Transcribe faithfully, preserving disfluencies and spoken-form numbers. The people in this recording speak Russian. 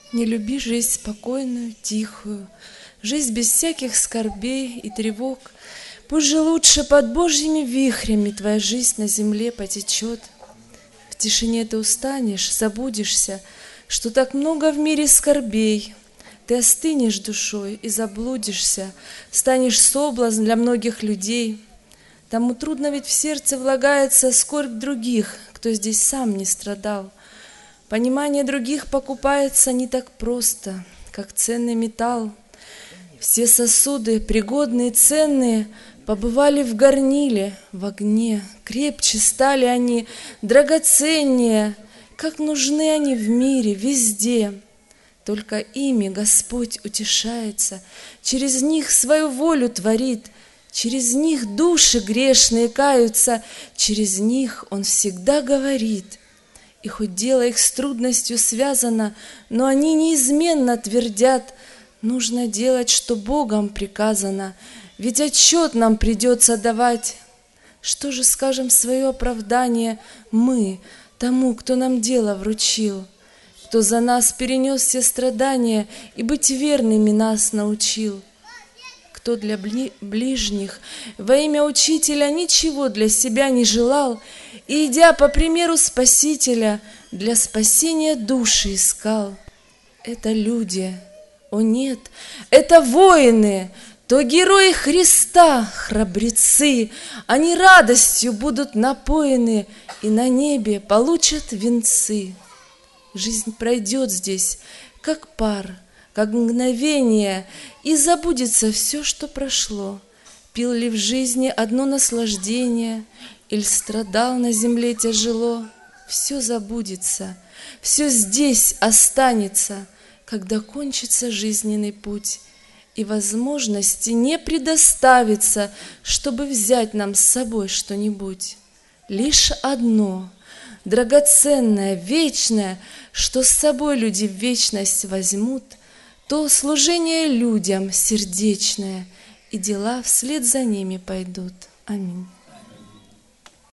Не люби жизнь спокойную, тихую, жизнь без всяких скорбей и тревог. Пусть же лучше под Божьими вихрями твоя жизнь на земле потечет. В тишине ты устанешь, забудешься, что так много в мире скорбей. Ты остынешь душой и заблудишься, станешь соблазн для многих людей. Тому трудно, ведь в сердце влагается скорбь других, кто здесь сам не страдал. Понимание других покупается не так просто, как ценный металл. Все сосуды, пригодные, ценные, побывали в горниле, в огне. Крепче стали они, драгоценнее, как нужны они в мире, везде. Только ими Господь утешается, через них свою волю творит, через них души грешные каются, через них Он всегда говорит. И хоть дело их с трудностью связано, но они неизменно твердят: нужно делать, что Богом приказано, ведь отчет нам придется давать. Что же скажем в свое оправдание мы тому, кто нам дело вручил, кто за нас перенес все страдания и быть верными нас научил? Кто для бли- ближних во имя Учителя ничего для себя не желал, и, идя по примеру Спасителя, для спасения души искал. Это люди, о нет, это воины, то герои Христа, храбрецы. Они радостью будут напоены и на небе получат венцы. Жизнь пройдет здесь, как пар, как мгновение, и забудется все, что прошло. Пил ли в жизни одно наслаждение, или страдал на земле тяжело? Все забудется, все здесь останется, когда кончится жизненный путь, и возможности не предоставится, чтобы взять нам с собой что-нибудь. Лишь одно, драгоценное, вечное, что с собой люди в вечность возьмут, то служение людям сердечное, и дела вслед за ними пойдут. Аминь.